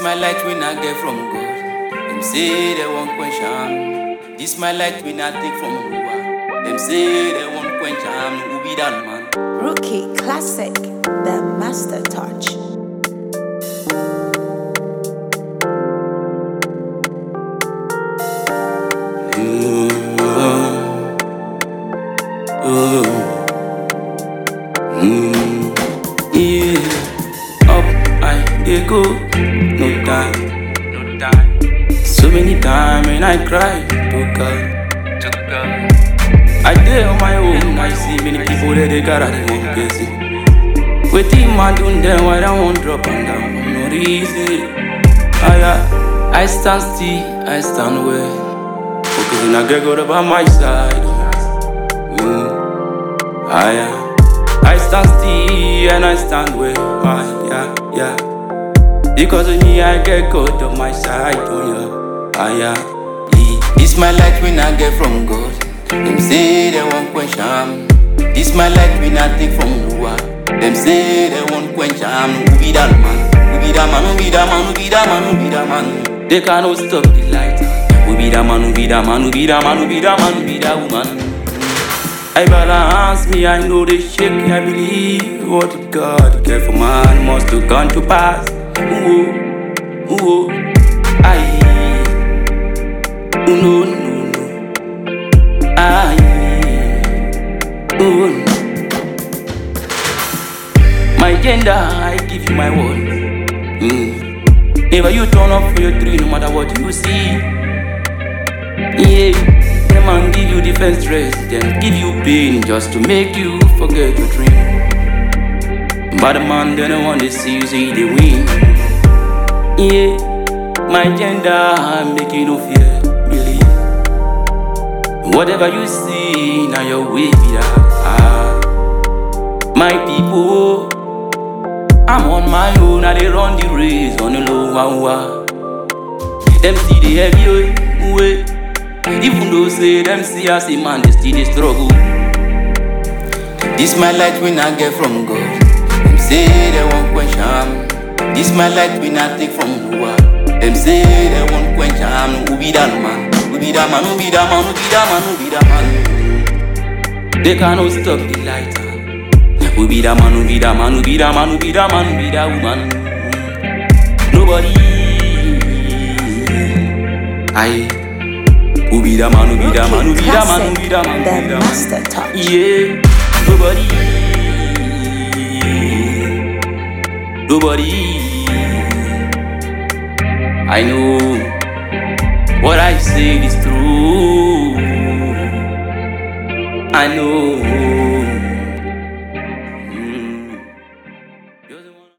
my light when I get from God. Them say they won't quench am. This my light when I take from Lua. Them say they won't quench am. Who be that man? Rookie Classic, the Master Touch. Yeah, up I go, no time. So many times when I cry to God. I did on my own, I see many people that they got at one busy. Waiting man doing them why I won't drop and down, no reason. I stand still, I stand well. Because I get God by my side. I stand still and I stand well. Yeah. Because of me, I get God on my side. This my light when I get from God. Them say they won't quench am. This my light when I take from Lua. Them say they won't quench am. Who be that man? Who be that man? Who be that man? Who be that man? Who be that man? They cannot stop the light. Who be that man? Who be that man? Who be that man? Who be that man? Who be that woman? I balance me, I know they shake. I believe what God care for man must to come to pass. No. My gender, I give you my word. Never you turn up for your dream, no matter what you see. Yeah, them man give you defense stress, then give you pain just to make you forget your dream. But the man, they don't want to see you say they win. Yeah, my gender, I'm making no fear, believe. Whatever you see, now your way be my people, I'm on my own, I they run the race on the low. Them see the heavy way. Even though say them see us a man, they still they struggle. This my light when I get from God. Them say they won't quench am. This my light when I take from Lua. Them say they won't quench am. Who be that man? Who be that man? Who be that man? Who be that man? Who be that man? They cannot stop the light. Who be that man? Who be that man? Who be that man? Who be that man? Who be that woman? Nobody. Who be that man? Who be that man? Who be that man? Who be that man? Who be that Master Touch. Yeah, nobody. I know what I say is true. I know.